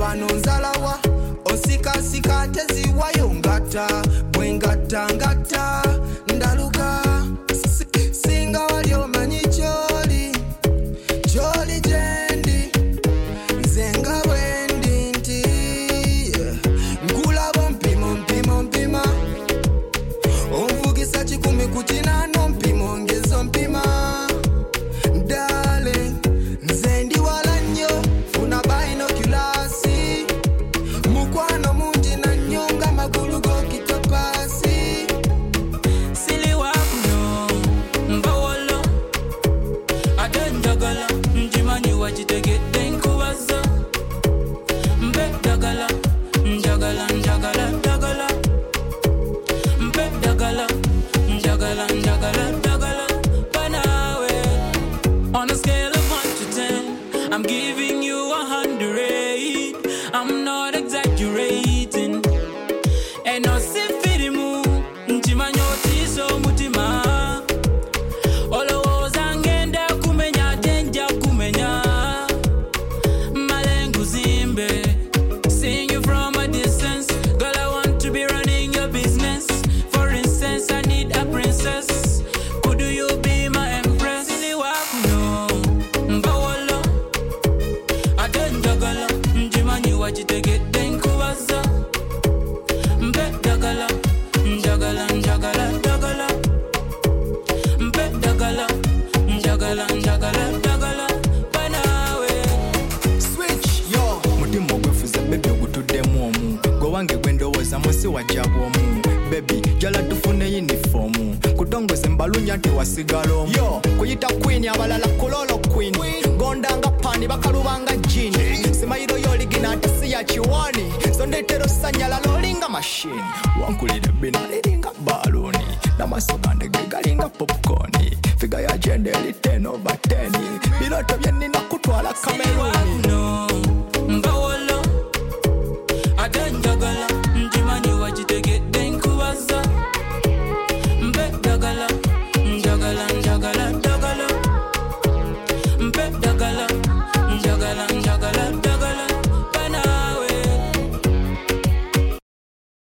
wanonzalawa osika sika teziwayo ngata bwengata ngata ndaluka singa wali omanyi joli jendi nzenga bwendi nti nkulabo mpima onvugisa kikumi kukinano mpima ongezo mpima darling nze ndi wala nnyo funa binoculasi mukwano mungi na nyonga magulu gokitopasi Silly wakuno mbawolo adenjagala njimanyi wakitegedde nkubaza mbe dagala njagala dagala mbe dagala njagala dagala banawe. On a scale of 1 to 10 I'm giving you 100. I'm not exaggerating. And no sifirimu nchimanyo tiso mutima olowoza ngenda kumenya tenja kumenya malengu zimbe seeing you from a distance. Girl, I want to be running your business. For instance, I need a princess. Could you be my empress? Silly wakuno mbawolo adenjagala njimanyi wakitegedde nkubaza mbe dagala njagala dagala mbe dagala njagala banawe. Switch yo mutima ogwefuza baby ogutuddemu omu gwe wange gwendowooza musi wajjaba omu baby jala tufune yunifomu kutongoze mbalunya tewasigala omu yo kuyita queen abalala kulolo queen gondanga pani bakalubanga jini simayiro yoligina atasi ya kiwani sondetero sanyala lolinga mashini wankulire bina liringa baluni namaso gande gegalinga popcorni figa ya jende li 10/10 biloto byenina kutwala Cameroon